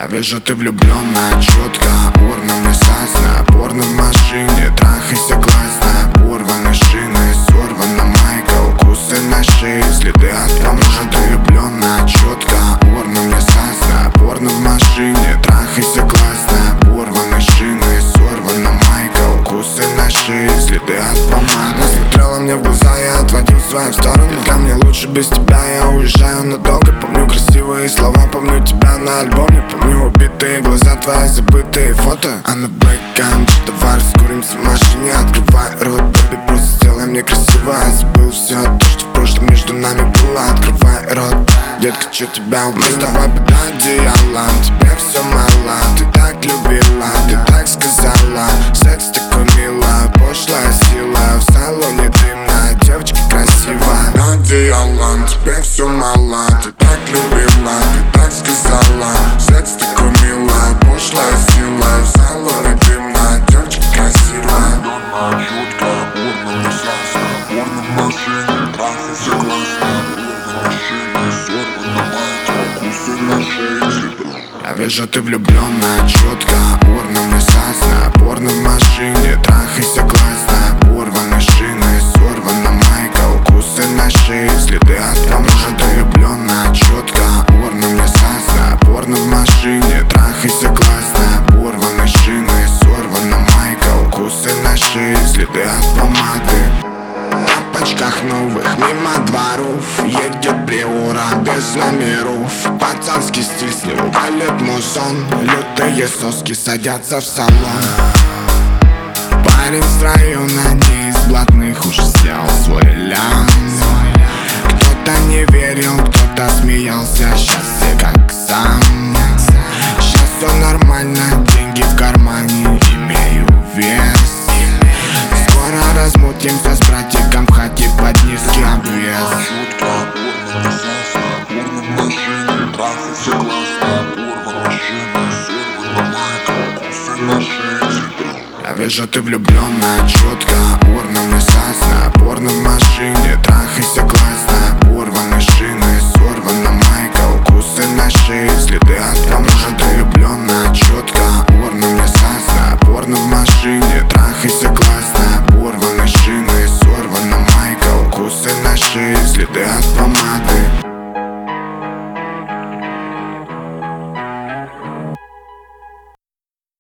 Я вижу, ты влюблённая, чётко, урна мне сасна, порно в машине, трахайся классно. Урваны шины, сорвана майка, укусы на шее, следы от помады. Ты влюблённая, чётко, урна мне сасна, порно в машине, трахайся классно. Урваны шины, сорвана майка, укусы на шее, следы от помады. Смотрела мне в глаза, я отводил свою сторону. Ко мне лучше без тебя, я уезжаю надолго. Помню красивые слова, помню тебя на альбоме. Помню убитые глаза, твои забытые фото. А на бэкам, давай раскуримся в машине. Открывай рот, бэби, просто сделай мне красиво. Я забыл все то, что в прошлом между нами было. Открывай рот, детка, чё тебя убило? Мы с тобой под одеялом, тебе все мало. Ты так любила, ты так сказала. Секс такой мило, пошлая сила. В салоне дымная, девочка красивая. Одеялом, тебе все мало. Ты так любила, ты так сказала. Секс такой мило, пошлая сила. В салоне дымная, девочка красивая. Чётко, порно не сасна, порно в машине, трахайся классно. Порно в машине, сорвана майка, укусы на шее, следы. Я вижу, ты влюблённая, чётко, урна мне сасна, порно в машине, трахайся классно. Урваны шины, сорвана майка, укусы на шее, следы от помады. Ты влюблённая, чётко, урна мне сасна, порно в машине, трахайся классно. Урваны шины, сорвана майка, укусы на шее, следы от помады. В тапочках новых мимо дворов едет Приора без номеров. Пацанский стиль, с него валит музон. Лютые соски садятся в салон. Парень с района, не из блатных, уж сделал свой лян. Кто-то не верил, кто-то смеялся, сейчас все как сам. Сейчас все нормально, деньги в кармане, имею вес. Скоро размутимся с братиком в хате под низкий обвес. Чётко, порно не сасна, порно в машине, трахайся классно. Порно в машине, сорвана майка, укусы на шее, следы. Я вижу, ты влюблённая, чётко, урна мне сасна, порно в машине, трахайся классно.